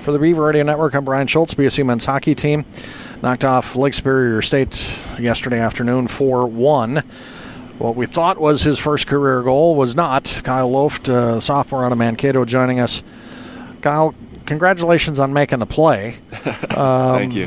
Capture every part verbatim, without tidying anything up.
For the Beaver Radio Network, I'm Brian Schultz. B S U men's hockey team knocked off Lake Superior State yesterday afternoon four one. What we thought was his first career goal was not. Kyle Loft, uh, sophomore out of Mankato, joining us. Kyle, congratulations on making the play. Um, Thank you.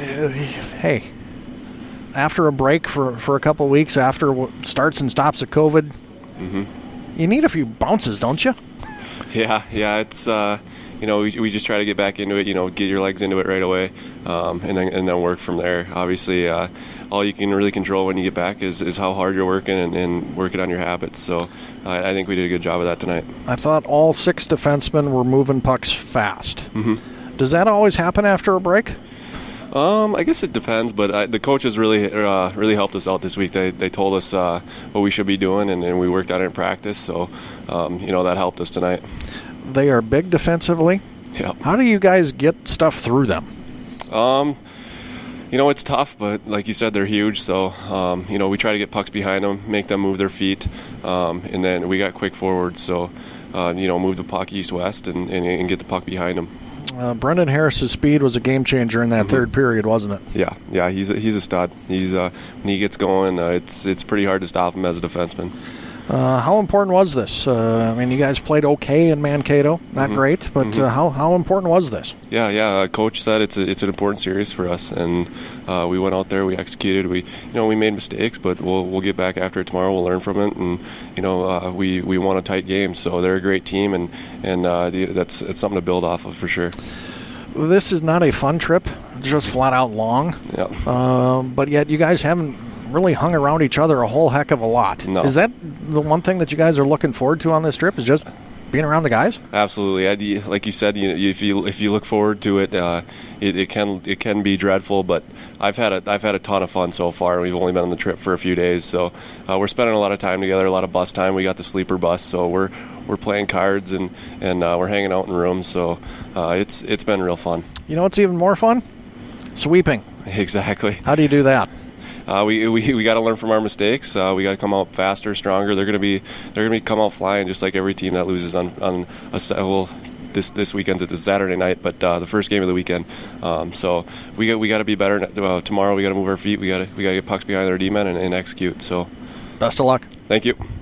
Hey, after a break for, for a couple of weeks, after starts and stops of COVID, mm-hmm. you need a few bounces, don't you? Yeah, yeah. It's uh, you know we we just try to get back into it. You know, get your legs into it right away, um, and then and then work from there. Obviously, uh, all you can really control when you get back is, is how hard you're working and, and working on your habits. So uh, I think we did a good job of that tonight. I thought all six defensemen were moving pucks fast. Mm-hmm. Does that always happen after a break? Um, I guess it depends, but I, the coaches really uh, really helped us out this week. They they told us uh, what we should be doing, and, and we worked on it in practice. So, um, you know, that helped us tonight. They are big defensively. Yeah. How do you guys get stuff through them? Um, you know, it's tough, but like you said, they're huge. So, um, you know, we try to get pucks behind them, make them move their feet, um, and then we got quick forwards. So, uh, you know, move the puck east-west and, and, and get the puck behind them. Uh, Brendan Harris's speed was a game changer in that mm-hmm. third period, wasn't it? Yeah, yeah, he's a, he's a stud. He's uh, when he gets going, uh, it's it's pretty hard to stop him as a defenseman. Uh, how important was this? Uh, I mean, you guys played okay in Mankato, not mm-hmm. great, but mm-hmm. uh, how how important was this? Yeah, yeah. Uh, Coach said it's a, it's an important series for us, and uh, we went out there, we executed. We you know we made mistakes, but we'll we'll get back after it tomorrow. We'll learn from it, and you know uh, we we won a tight game. So they're a great team, and and uh, that's it's something to build off of for sure. This is not a fun trip, just flat out long. Yeah. Uh, but yet you guys haven't really hung around each other a whole heck of a lot. No. Is that the one thing that you guys are looking forward to on this trip, is just being around the guys? Absolutely. I, like you said, you, if you if you look forward to it, uh, it, it can it can be dreadful. But I've had a I've had a ton of fun so far. We've only been on the trip for a few days, so uh, we're spending a lot of time together, a lot of bus time. We got the sleeper bus, so we're we're playing cards and and uh, we're hanging out in rooms. So uh, it's it's been real fun. You know what's even more fun? Sweeping. Exactly. How do you do that? Uh, we we we got to learn from our mistakes. Uh, we got to come out faster, stronger. They're gonna be they're gonna be come out flying, just like every team that loses on on a well this this weekend. It's a Saturday night, but uh, the first game of the weekend. Um, so we got we got to be better uh, tomorrow. We got to move our feet. We got to we got to get pucks behind our D-men and, and execute. So best of luck. Thank you.